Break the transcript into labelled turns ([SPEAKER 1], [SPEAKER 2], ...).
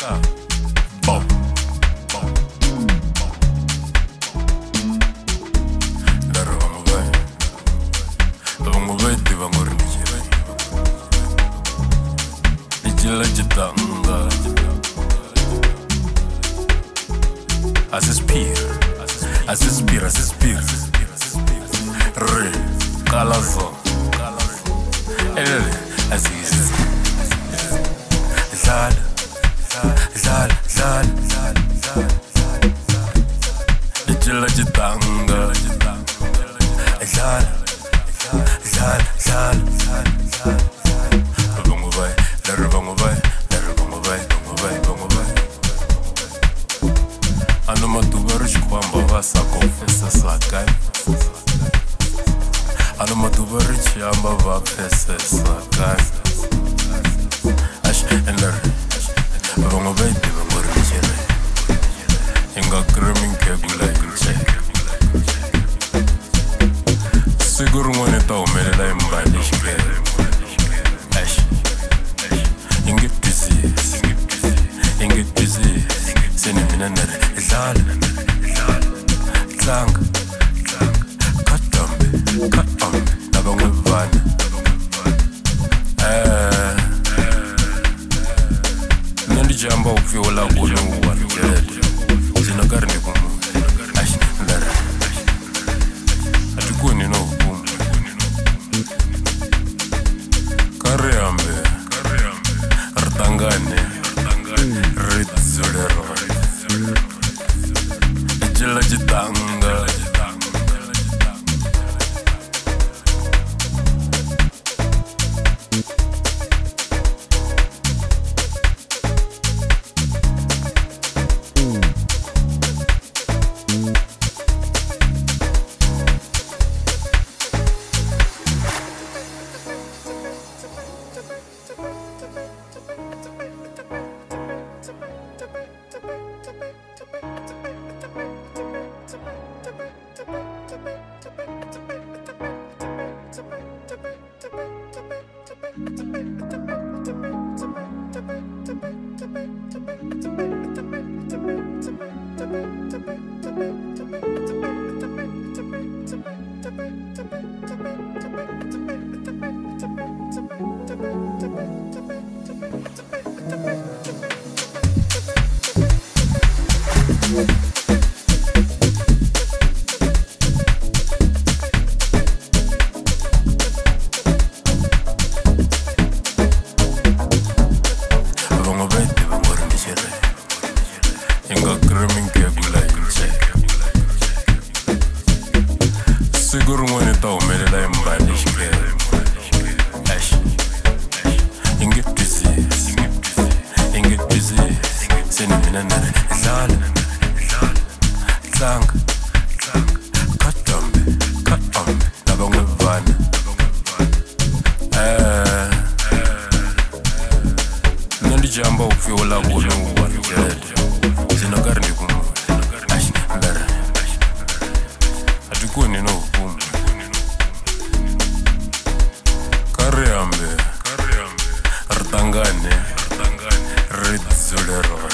[SPEAKER 1] Bom. Lero vangu vai tiva ngori nichila chitanga asispira re kalazo elele asizi Zal nichila chitanga vangu vai ano maduva ri xikwamba va sakofesa sakai ano maduva ri chiyamba va phesesa kai enleri vangu vai tiva ngori nchere inga creaming kegula incheke siku rin'wana ta humelela hi mbali xikere ingitbizi seni mina nere idlala tlanga katambe nabangwe vana mina ndijamba ukufiola kune uwanjele zina kari ndikumu ndara atikuni no hukumu kari ambe ritangane rizulero ichila chitanga siku rin'wana ta humelela hi mbali xikere ingitbizi seni mina nere idlala tlanga katambe nabangwe vana mina ndijamba ukufiola kune uwanjele zina kari ndikumu ndara atikuni no hukumu kari ambe ritangane rizulero